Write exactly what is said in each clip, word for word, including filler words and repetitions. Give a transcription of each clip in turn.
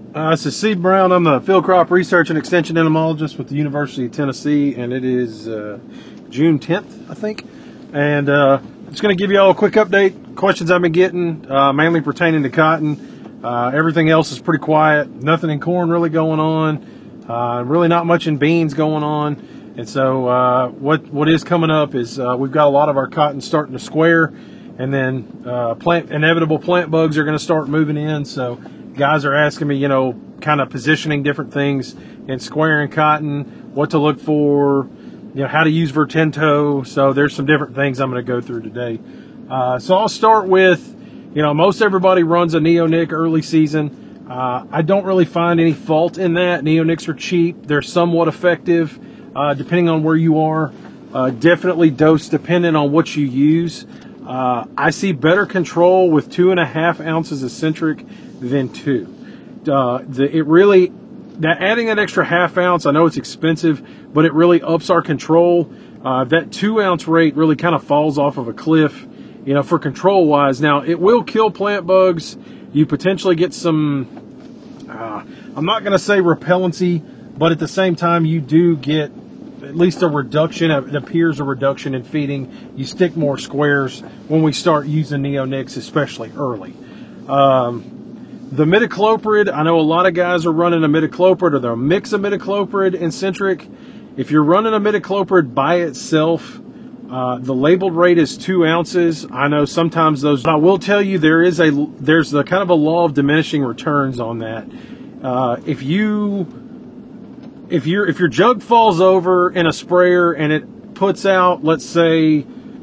Uh, this is Steve Brown. I'm the field crop research and extension entomologist with the University of Tennessee, and it is uh, June tenth, I think. And uh, just going to give you all a quick update. Questions I've been getting, uh, mainly pertaining to cotton. Uh, everything else is pretty quiet. Nothing in corn really going on. Uh, really not much in beans going on. And so uh, what what is coming up is uh, we've got a lot of our cotton starting to square, and then uh, plant inevitable plant bugs are going to start moving in. So guys are asking me, you know, kind of positioning different things in squaring cotton, what to look for, you know, how to use Vertento. So there's some different things I'm going to go through today. Uh, so I'll start with, you know, most everybody runs a Neonic early season. Uh, I don't really find any fault in that. Neonics are cheap. They're somewhat effective, uh, depending on where you are. Uh, definitely dose dependent on what you use. Uh, I see better control with two and a half ounces of Centric than two. Uh, the, it really, that adding that extra half ounce, I know it's expensive, but it really ups our control. Uh, that two ounce rate really kind of falls off of a cliff, you know, for control wise. Now, it will kill plant bugs. You potentially get some, uh, I'm not going to say repellency, but at the same time, you do get at least a reduction. It appears a reduction in feeding. You stick more squares when we start using neonics, especially early. Um, the imidacloprid, I know a lot of guys are running a imidacloprid, or they'll mix a imidacloprid and Centric. If you're running a imidacloprid by itself, uh, the labeled rate is two ounces. I know sometimes those, I will tell you there is a, there's a kind of a law of diminishing returns on that. Uh, if you, if your, if your jug falls over in a sprayer and it puts out, let's say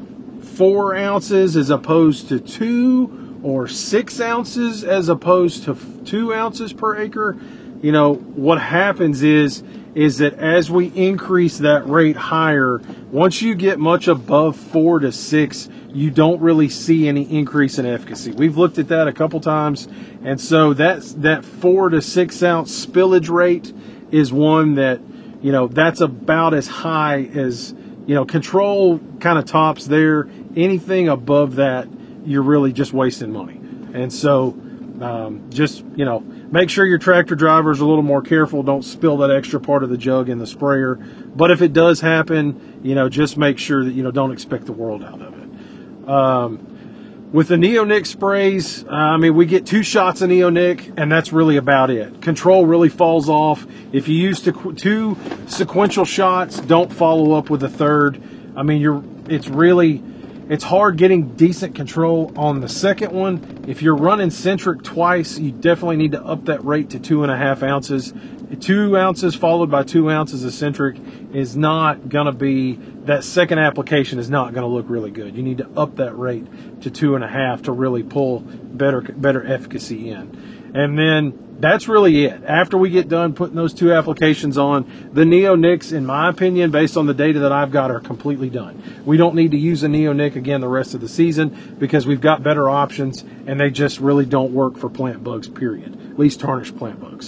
four ounces as opposed to two, or six ounces as opposed to two ounces per acre, you know, what happens is, is that as we increase that rate higher, once you get much above four to six, you don't really see any increase in efficacy. We've looked at that a couple times. And so that's, that four to six ounce spillage rate is one that, you know, that's about as high as, you know, control kind of tops there. Anything above that, you're really just wasting money. And so um, just, you know, make sure your tractor driver's a little more careful. Don't spill that extra part of the jug in the sprayer. But if it does happen, you know, just make sure that, you know, don't expect the world out of it. Um, with the Neonic sprays, uh, I mean, we get two shots of Neonic, and that's really about it. Control really falls off. If you use two sequential shots, don't follow up with a third. I mean, you're, it's really... It's hard getting decent control on the second one. If you're running Centric twice, you definitely need to up that rate to two and a half ounces. Two ounces followed by two ounces of Centric is not going to be, that second application is not going to look really good. You need to up that rate to two and a half to really pull better, better efficacy in. And then that's really it. After we get done putting those two applications on, the Neonics, in my opinion, based on the data that I've got, are completely done. We don't need to use a Neonic again the rest of the season because we've got better options, and they just really don't work for plant bugs, period. At least tarnished plant bugs.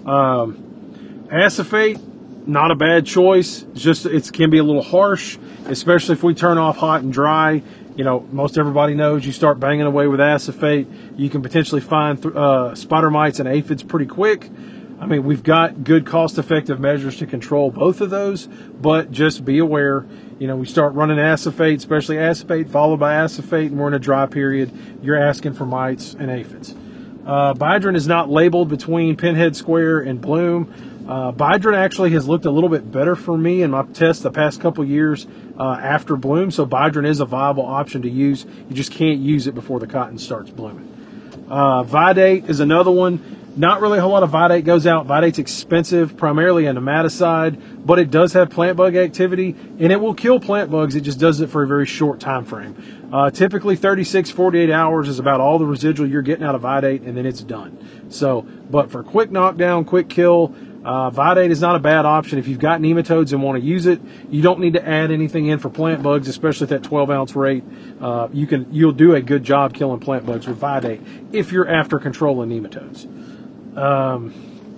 Um, acephate, not a bad choice. It's just, it can be a little harsh, especially if we turn off hot and dry. You know, most everybody knows you start banging away with acephate, you can potentially find uh, spider mites and aphids pretty quick. I mean, we've got good cost-effective measures to control both of those, but just be aware, you know, we start running acephate, especially acephate followed by acephate, and we're in a dry period, you're asking for mites and aphids. Uh, Bidrin is not labeled between Pinhead Square and Bloom. Uh, Bidrin actually has looked a little bit better for me in my tests the past couple years uh, after bloom, so Bidrin is a viable option to use. You just can't use it before the cotton starts blooming. Uh, Vidate is another one. Not really a whole lot of Vidate goes out. Vidate's expensive, primarily a nematicide, but it does have plant bug activity, and it will kill plant bugs. It just does it for a very short time frame. Uh, typically thirty-six, forty-eight hours is about all the residual you're getting out of Vidate, and then it's done. So, but for quick knockdown, quick kill, Uh, Vidate is not a bad option if you've got nematodes and want to use it. You don't need to add anything in for plant bugs, especially at that twelve ounce rate. Uh, you can, you'll do a good job killing plant bugs with Vidate if you're after controlling nematodes. Um,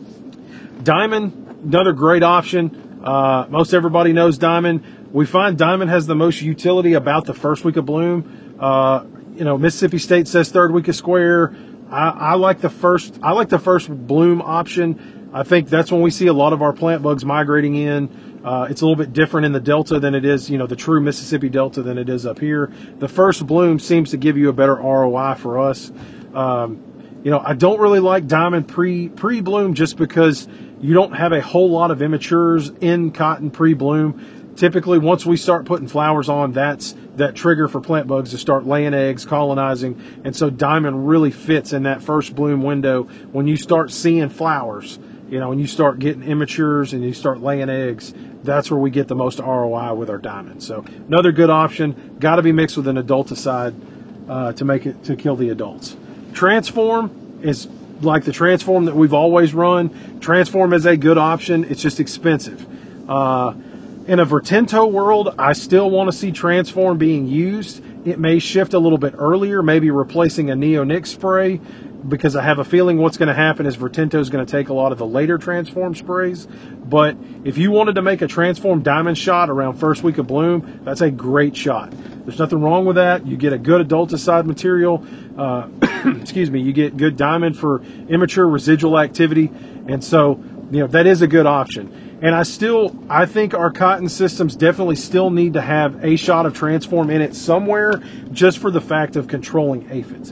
Diamond, another great option. Uh, most everybody knows Diamond. We find Diamond has the most utility about the first week of bloom. Uh, you know, Mississippi State says third week of square. I, I like the first. I like the first bloom option. I think that's when we see a lot of our plant bugs migrating in. Uh, it's a little bit different in the Delta than it is, you know, the true Mississippi Delta than it is up here. The first bloom seems to give you a better R O I for us. Um, you know, I don't really like diamond pre pre bloom just because you don't have a whole lot of immatures in cotton pre bloom. Typically, once we start putting flowers on, that's that trigger for plant bugs to start laying eggs, colonizing. And so diamond really fits in that first bloom window when you start seeing flowers, you know, when you start getting immatures and you start laying eggs. That's where we get the most R O I with our diamond. So another good option. Got to be mixed with an adulticide uh, to make it to kill the adults. Transform is like the Transform that we've always run. Transform is a good option. It's just expensive. Uh, In a Vertento world, I still want to see Transform being used. It may shift a little bit earlier, maybe replacing a Neonic spray, because I have a feeling what's going to happen is Vertento is going to take a lot of the later Transform sprays. But if you wanted to make a Transform diamond shot around first week of bloom, that's a great shot. There's nothing wrong with that. You get a good adulticide material. Uh, excuse me. You get good diamond for immature residual activity. And so, you know, that is a good option. And I still, I think our cotton systems definitely still need to have a shot of Transform in it somewhere, just for the fact of controlling aphids.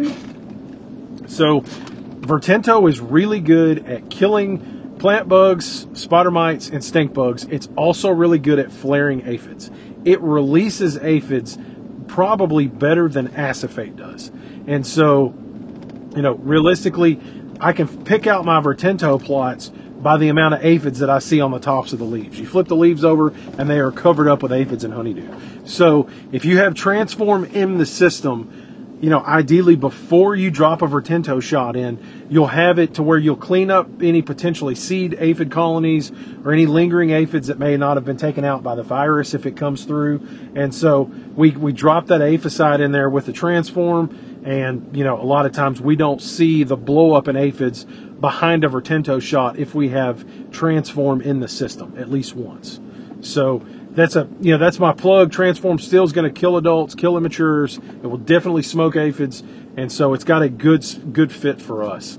So Vertento is really good at killing plant bugs, spider mites, and stink bugs. It's also really good at flaring aphids. It releases aphids probably better than acephate does. And so, you know, realistically, I can pick out my Vertento plots by the amount of aphids that I see on the tops of the leaves. You flip the leaves over and they are covered up with aphids and honeydew. So if you have Transform in the system, you know, ideally before you drop a Vertento shot in, you'll have it to where you'll clean up any potentially seed aphid colonies or any lingering aphids that may not have been taken out by the virus if it comes through. And so we, we drop that aphicide in there with the Transform. And, you know, a lot of times we don't see the blow up in aphids behind a Vertento shot if we have Transform in the system at least once. So that's a, you know, that's my plug. Transform still is going to kill adults, kill immatures. It will definitely smoke aphids. And so it's got a good, good fit for us.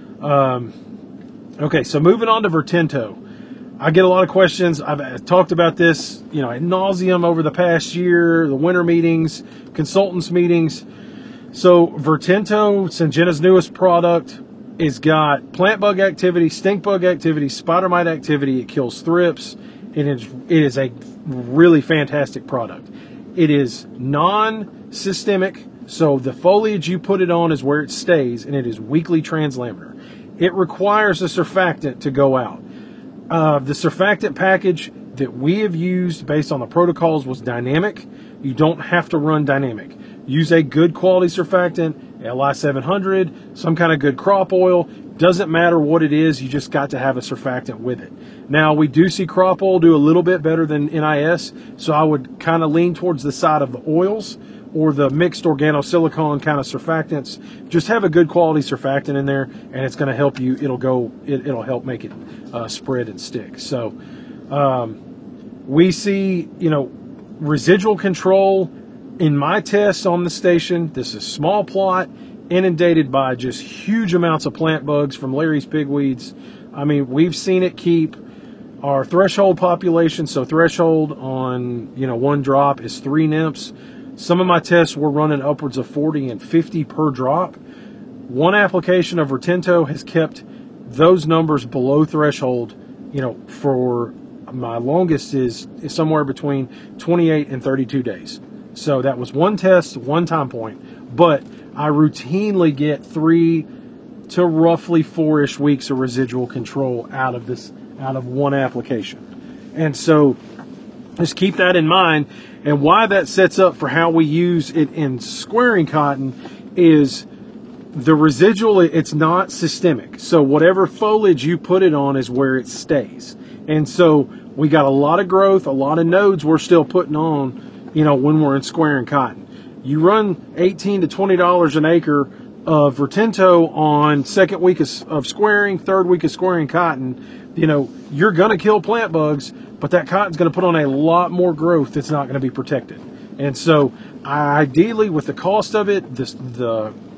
Um, okay. So moving on to Vertento. I get a lot of questions. I've talked about this, you know, ad nauseum over the past year, the winter meetings, consultants meetings. So Vertento, Syngena's newest product, is got plant bug activity, stink bug activity, spider mite activity. It kills thrips. It is, it is a really fantastic product. It is non-systemic, so the foliage you put it on is where it stays, and it is weekly translaminar. It requires a surfactant to go out. Uh, the surfactant package that we have used based on the protocols was dynamic. You don't have to run dynamic. Use a good quality surfactant, L I seven hundred, some kind of good crop oil. Doesn't matter what it is, you just got to have a surfactant with it. Now, we do see crop oil do a little bit better than N I S, so I would kind of lean towards the side of the oils or the mixed organosilicone kind of surfactants. Just have a good quality surfactant in there, and it's going to help you. It'll go. It, it'll help make it uh, spread and stick. So um, we see, you know, residual control. In my tests on the station, this is small plot, inundated by just huge amounts of plant bugs from Larry's pigweeds. I mean, we've seen it keep our threshold population. So threshold on, you know, one drop is three nymphs. Some of my tests were running upwards of forty and fifty per drop. One application of Vertento has kept those numbers below threshold, you know, for my longest is, is somewhere between twenty-eight and thirty-two days. So that was one test, one time point. But I routinely get three to roughly four-ish weeks of residual control out of this, out of one application. And so just keep that in mind. And why that sets up for how we use it in squaring cotton is the residual, it's not systemic. So whatever foliage you put it on is where it stays. And so we got a lot of growth, a lot of nodes we're still putting on, you know, when we're in squaring cotton. You run eighteen to twenty dollars an acre of Vertento on second week of, of squaring, third week of squaring cotton, you know, you're going to kill plant bugs, but that cotton's going to put on a lot more growth that's not going to be protected. And so ideally with the cost of it, this, the,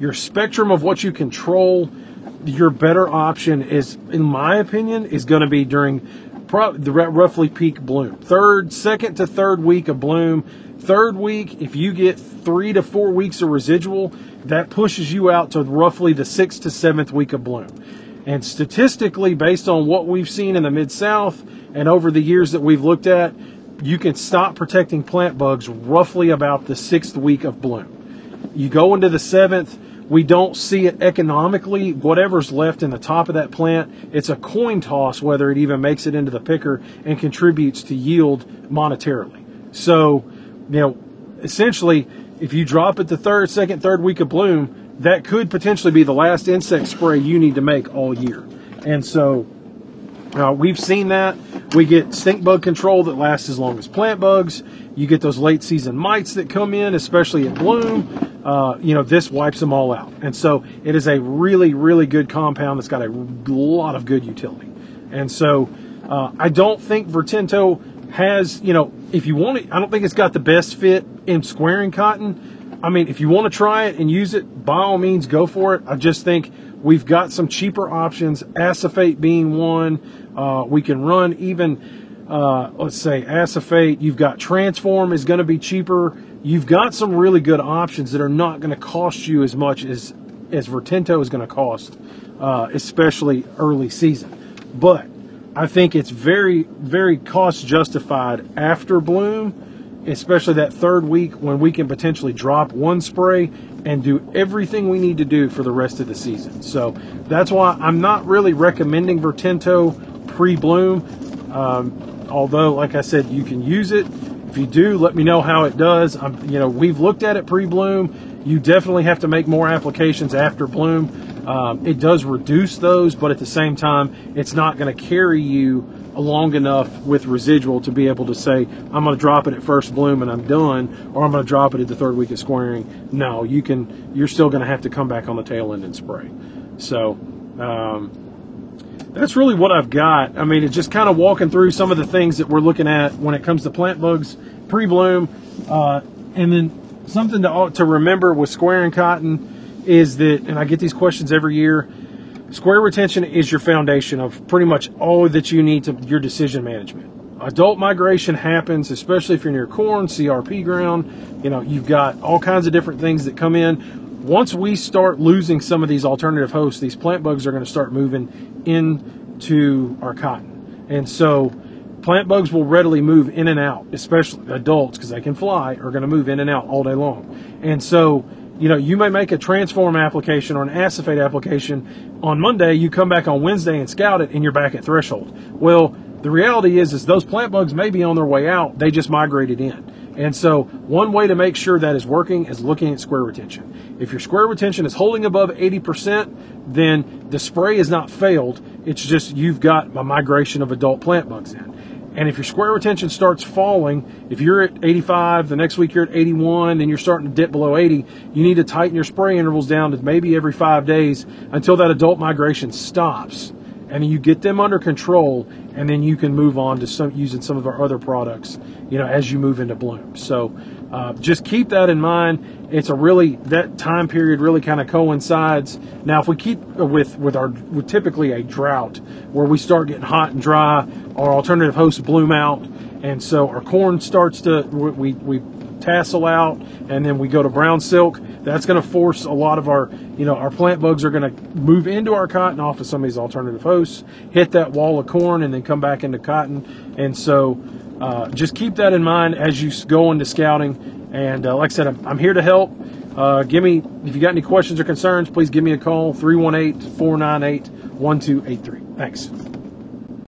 your spectrum of what you control, your better option is, in my opinion, is going to be during pro- the roughly peak bloom. Third, second to third week of bloom. Third week, if you get three to four weeks of residual, that pushes you out to roughly the sixth to seventh week of bloom. And statistically, based on what we've seen in the Mid-South and over the years that we've looked at, you can stop protecting plant bugs roughly about the sixth week of bloom. You go into the seventh, we don't see it economically. Whatever's left in the top of that plant, it's a coin toss whether it even makes it into the picker and contributes to yield monetarily. So, you know, essentially, if you drop it the third, second, third week of bloom, that could potentially be the last insect spray you need to make all year. And so uh, we've seen that. We get stink bug control that lasts as long as plant bugs. You get those late season mites that come in, especially at bloom. Uh, you know, this wipes them all out. And so it is a really, really good compound that's got a lot of good utility. And so uh, I don't think Vertento has, you know, if you want it, I don't think it's got the best fit in squaring cotton. I mean, if you want to try it and use it, by all means, go for it. I just think we've got some cheaper options, acephate being one. Uh, we can run even, uh, let's say, acephate. You've got Transform is going to be cheaper. You've got some really good options that are not going to cost you as much as, as Vertento is going to cost, uh, especially early season. But I think it's very, very cost justified after bloom, especially that third week when we can potentially drop one spray and do everything we need to do for the rest of the season. So that's why I'm not really recommending Vertento pre-bloom. Um, although, like I said, you can use it. If you do, let me know how it does. I'm, you know, we've looked at it pre-bloom. You definitely have to make more applications after bloom. Um, it does reduce those, but at the same time, it's not going to carry you long enough with residual to be able to say, I'm going to drop it at first bloom and I'm done, or I'm going to drop it at the third week of squaring. No, you can, you're still going to have to come back on the tail end and spray. So, um, that's really what I've got. I mean, it's just kind of walking through some of the things that we're looking at when it comes to plant bugs pre-bloom. Uh, and then something to, to remember with squaring cotton is that, and I get these questions every year, square retention is your foundation of pretty much all that you need to your decision management. Adult migration happens, especially if you're near corn, C R P ground. You know, you've got all kinds of different things that come in. Once we start losing some of these alternative hosts, these plant bugs are going to start moving into our cotton. And so plant bugs will readily move in and out, especially adults, because they can fly, are going to move in and out all day long. And so, you know, you may make a Transform application or an acephate application on Monday, you come back on Wednesday and scout it, and you're back at threshold. Well, the reality is, is those plant bugs may be on their way out, they just migrated in. And so one way to make sure that is working is looking at square retention. If your square retention is holding above eighty percent, then the spray is not failed. It's just you've got a migration of adult plant bugs in. And if your square retention starts falling, if you're at eighty-five, the next week you're at eighty-one, and you're starting to dip below eighty, you need to tighten your spray intervals down to maybe every five days until that adult migration stops. And you get them under control, and then you can move on to some using some of our other products, you know, as you move into bloom. So uh, just keep that in mind. It's a really, that time period really kind of coincides. Now, if we keep with, with our, with typically a drought where we start getting hot and dry, our alternative hosts bloom out. And so our corn starts to, we, we tassel out, and then we go to brown silk. That's going to force a lot of our, you know, our plant bugs are going to move into our cotton off of some of these alternative hosts, hit that wall of corn, and then come back into cotton. And so uh, just keep that in mind as you go into scouting. And uh, like I said, I'm, I'm here to help. Uh, give me, if you got any questions or concerns, please give me a call, three one eight, four nine eight, one two eight three. Thanks.